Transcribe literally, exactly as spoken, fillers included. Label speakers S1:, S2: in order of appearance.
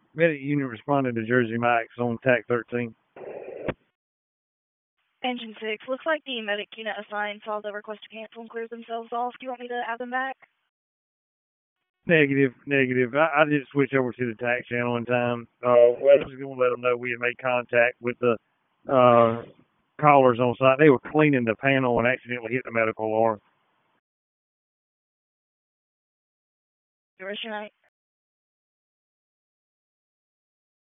S1: Medic unit responded to Jersey Mike's on TAC thirteen.
S2: Engine six, looks like the medic unit assigned saw the request to cancel and cleared themselves off. Do you want me to add them back?
S1: Negative, negative. I, I did switch over to the TAC channel in time. Uh, well, I was going to let them know we had made contact with the uh, callers on site. They were cleaning the panel and accidentally hit the medical alarm.
S2: Yours tonight.